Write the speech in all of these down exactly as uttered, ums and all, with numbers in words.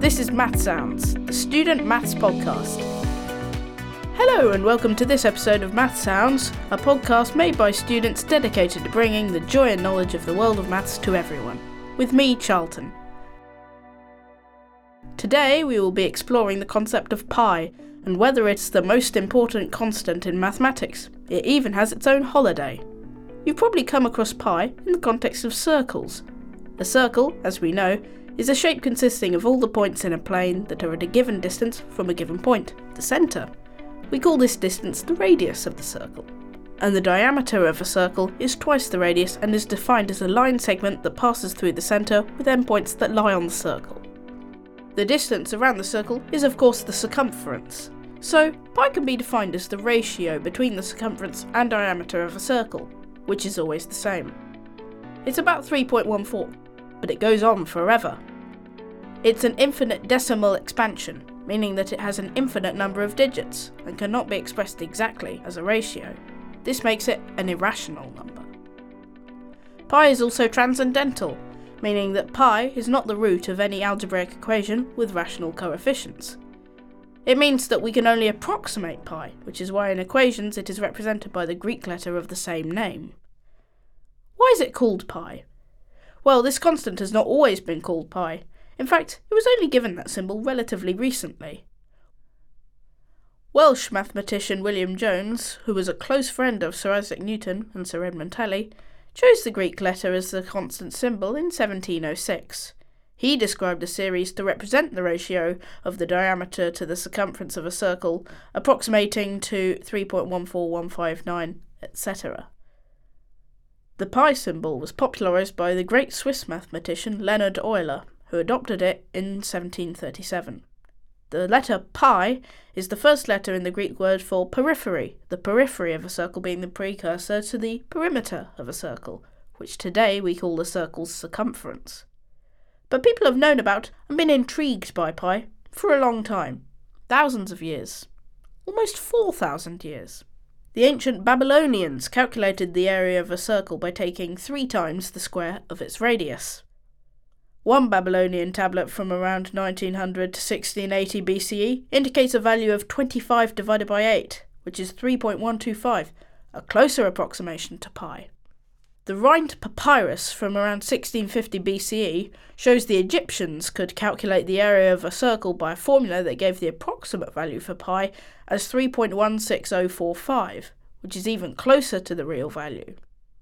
This is Math Sounds, the student maths podcast. Hello and welcome to this episode of Math Sounds, a podcast made by students dedicated to bringing the joy and knowledge of the world of maths to everyone, with me, Charlton. Today we will be exploring the concept of pi, and whether it's the most important constant in mathematics. It even has its own holiday. You've probably come across pi in the context of circles. A circle, as we know, is a shape consisting of all the points in a plane that are at a given distance from a given point, the centre. We call this distance the radius of the circle. And the diameter of a circle is twice the radius and is defined as a line segment that passes through the centre with endpoints that lie on the circle. The distance around the circle is of course the circumference. So, pi can be defined as the ratio between the circumference and diameter of a circle, which is always the same. It's about three point one four. But it goes on forever. It's an infinite decimal expansion, meaning that it has an infinite number of digits and cannot be expressed exactly as a ratio. This makes it an irrational number. Pi is also transcendental, meaning that pi is not the root of any algebraic equation with rational coefficients. It means that we can only approximate pi, which is why in equations it is represented by the Greek letter of the same name. Why is it called pi? Well, this constant has not always been called pi. In fact, it was only given that symbol relatively recently. Welsh mathematician William Jones, who was a close friend of Sir Isaac Newton and Sir Edmund Halley, chose the Greek letter as the constant symbol in seventeen oh six. He described a series to represent the ratio of the diameter to the circumference of a circle, approximating to three point one four one five nine, et cetera. The pi symbol was popularised by the great Swiss mathematician Leonhard Euler, who adopted it in seventeen thirty-seven. The letter pi is the first letter in the Greek word for periphery, the periphery of a circle being the precursor to the perimeter of a circle, which today we call the circle's circumference. But people have known about and been intrigued by pi for a long time, thousands of years, almost four thousand years. The ancient Babylonians calculated the area of a circle by taking three times the square of its radius. One Babylonian tablet from around nineteen hundred to sixteen eighty B C E indicates a value of twenty-five divided by eight, which is three point one two five, a closer approximation to pi. The Rhind Papyrus from around sixteen fifty B C E shows the Egyptians could calculate the area of a circle by a formula that gave the approximate value for pi as three point one six zero four five, which is even closer to the real value.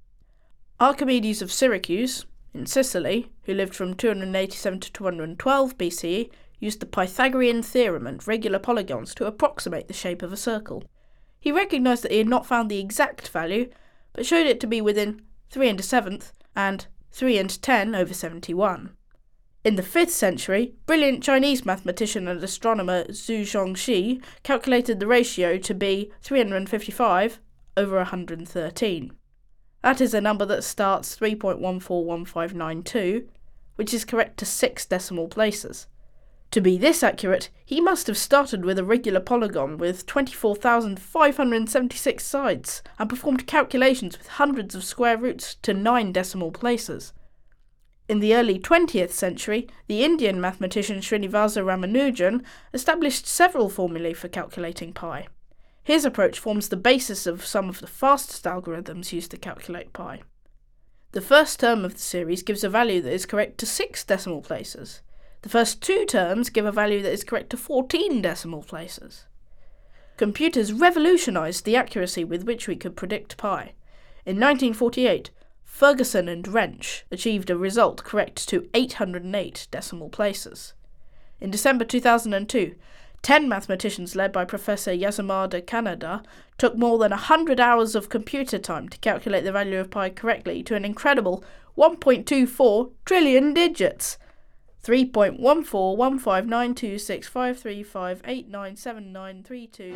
Archimedes of Syracuse, in Sicily, who lived from two hundred eighty-seven to two hundred twelve B C E, used the Pythagorean theorem and regular polygons to approximate the shape of a circle. He recognised that he had not found the exact value, but showed it to be within three and a seventh and three and ten over seventy-one. In the fifth century, brilliant Chinese mathematician and astronomer Zhu Zhongxi calculated the ratio to be three hundred fifty-five over one hundred thirteen. That is a number that starts three point one four one five nine two, which is correct to six decimal places. To be this accurate, he must have started with a regular polygon with twenty-four thousand five hundred seventy-six sides and performed calculations with hundreds of square roots to nine decimal places. In the early twentieth century, the Indian mathematician Srinivasa Ramanujan established several formulae for calculating pi. His approach forms the basis of some of the fastest algorithms used to calculate pi. The first term of the series gives a value that is correct to six decimal places. The first two terms give a value that is correct to fourteen decimal places. Computers revolutionised the accuracy with which we could predict pi. In nineteen forty-eight, Ferguson and Wrench achieved a result correct to eight hundred eight decimal places. In December two thousand two, ten mathematicians led by Professor Yasumada Kanada took more than one hundred hours of computer time to calculate the value of pi correctly to an incredible one point two four trillion digits. three point one four one five nine two six five three five eight nine seven nine three two.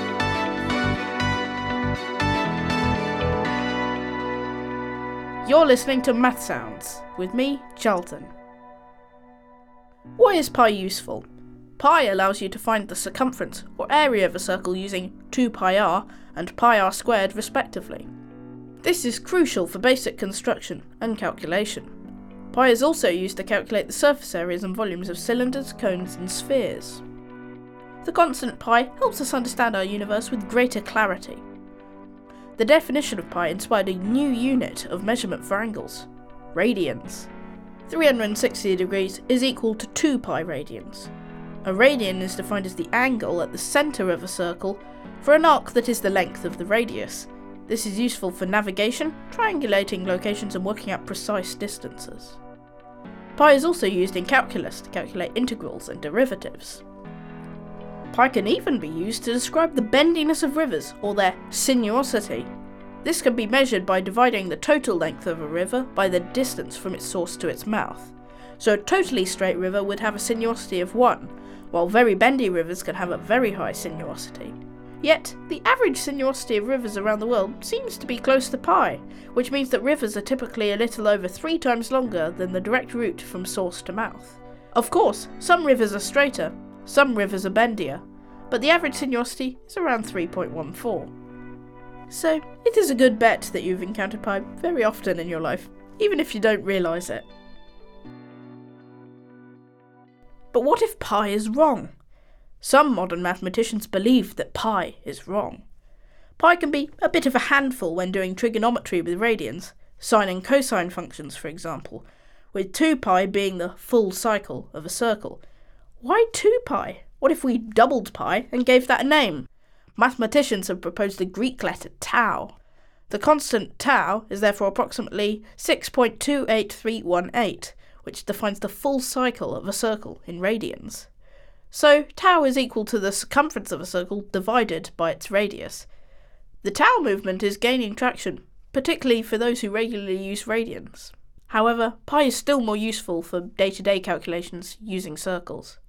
You're listening to Math Sounds with me, Charlton. Why is pi useful? Pi allows you to find the circumference or area of a circle using two pi r and pi r squared respectively. This is crucial for basic construction and calculation. Pi is also used to calculate the surface areas and volumes of cylinders, cones and spheres. The constant pi helps us understand our universe with greater clarity. The definition of pi inspired a new unit of measurement for angles: radians. three hundred sixty degrees is equal to two pi radians. A radian is defined as the angle at the centre of a circle for an arc that is the length of the radius. This is useful for navigation, triangulating locations and working out precise distances. Pi is also used in calculus to calculate integrals and derivatives. Pi can even be used to describe the bendiness of rivers, or their sinuosity. This can be measured by dividing the total length of a river by the distance from its source to its mouth. So a totally straight river would have a sinuosity of one, while very bendy rivers can have a very high sinuosity. Yet, the average sinuosity of rivers around the world seems to be close to pi, which means that rivers are typically a little over three times longer than the direct route from source to mouth. Of course, some rivers are straighter, some rivers are bendier, but the average sinuosity is around three point one four. So, it is a good bet that you've encountered pi very often in your life, even if you don't realise it. But what if pi is wrong? Some modern mathematicians believe that pi is wrong. Pi can be a bit of a handful when doing trigonometry with radians, sine and cosine functions for example, with two pi being the full cycle of a circle. Why two pi? What if we doubled pi and gave that a name? Mathematicians have proposed the Greek letter tau. The constant tau is therefore approximately six point two eight three one eight, which defines the full cycle of a circle in radians. So tau is equal to the circumference of a circle divided by its radius. The tau movement is gaining traction, particularly for those who regularly use radians. However, pi is still more useful for day-to-day calculations using circles.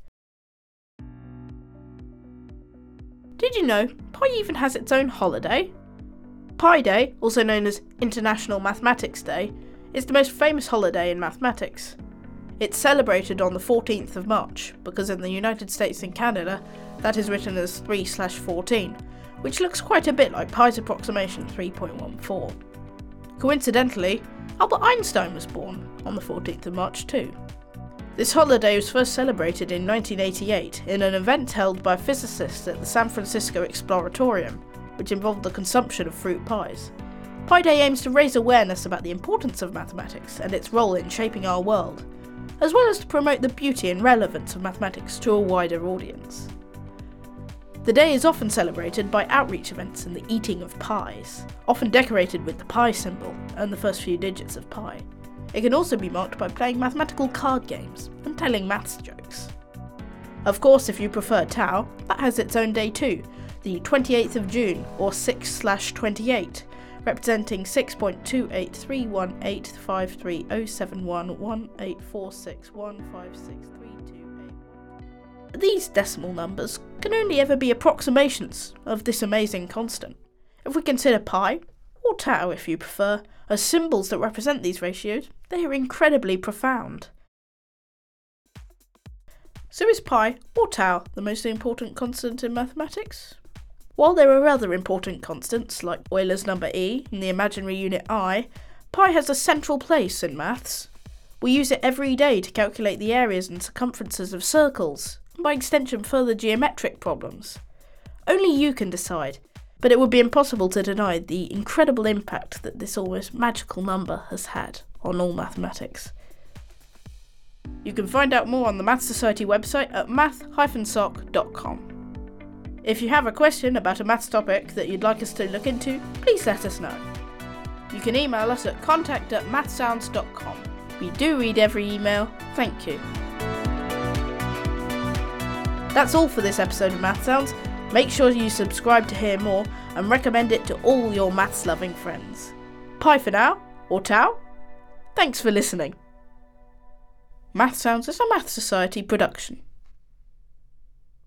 Did you know pi even has its own holiday? Pi Day, also known as International Mathematics Day, is the most famous holiday in mathematics. It's celebrated on the fourteenth of March, because in the United States and Canada, that is written as three slash fourteen, which looks quite a bit like pi's approximation three point one four. Coincidentally, Albert Einstein was born on the fourteenth of March too. This holiday was first celebrated in nineteen eighty-eight in an event held by physicists at the San Francisco Exploratorium, which involved the consumption of fruit pies. Pi Day aims to raise awareness about the importance of mathematics and its role in shaping our world, as well as to promote the beauty and relevance of mathematics to a wider audience. The day is often celebrated by outreach events and the eating of pies, often decorated with the pi symbol and the first few digits of pi. It can also be marked by playing mathematical card games and telling maths jokes. Of course, if you prefer tau, that has its own day too, the twenty-eighth of June, or six slash twenty-eight, representing six point two eight three one eight five three zero seven one one eight four six one five six three two eight. These decimal numbers can only ever be approximations of this amazing constant. If we consider pi, or tau if you prefer, as symbols that represent these ratios, they are incredibly profound. So is pi, or tau, the most important constant in mathematics? While there are other important constants, like Euler's number e and the imaginary unit I, pi has a central place in maths. We use it every day to calculate the areas and circumferences of circles, and by extension further geometric problems. Only you can decide, but it would be impossible to deny the incredible impact that this almost magical number has had on all mathematics. You can find out more on the Maths Society website at math dash soc dot com. If you have a question about a maths topic that you'd like us to look into, please let us know. You can email us at contact at mathsounds dot com. We do read every email, thank you. That's all for this episode of Math Sounds. Make sure you subscribe to hear more and recommend it to all your maths loving friends. Pi for now, or tau. Thanks for listening. Math Sounds is a Math Society production.